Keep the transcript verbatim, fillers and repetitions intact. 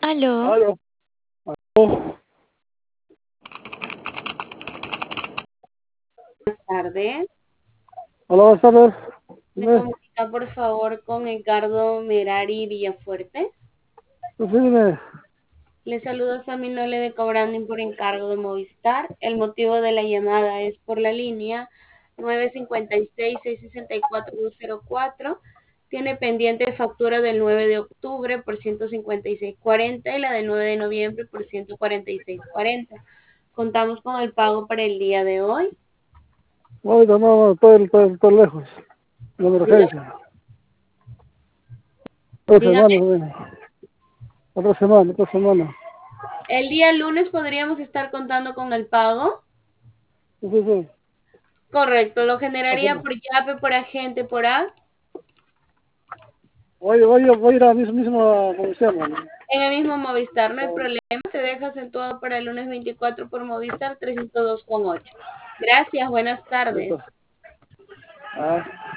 Aló, Aló. Oh, Buenas tardes. hola, buenas tardes. ¿Me Dime, comunica por favor con Edgardo Merari Villafuerte? pues sí, dime. Le saluda Sammy Nole de Cobranding por encargo de Movistar. El motivo de la llamada es por la línea nueve cinco seis, seis seis cuatro, dos cero cuatro. Tiene pendiente factura del nueve de octubre por ciento cincuenta y seis cuarenta y la del nueve de noviembre por ciento cuarenta y seis cuarenta. Contamos con el pago para el día de hoy. Ahorita no, no, estoy, estoy, estoy lejos. La Diga- emergencia. Otra Dígame, semana, dime. Otra semana, otra semana. el día lunes podríamos estar contando con el pago. Sí, sí, sí. Correcto, lo generaría Hacemos. por Yape, por agente, por A. Oye, voy, a- voy a ir a mismo, mismo, ¿cómo se llama? En el mismo Movistar, no hay Oh, problema. Se deja acentuado para el lunes veinticuatro por Movistar trescientos dos con ocho. Gracias, buenas ahí está. tardes. Ah.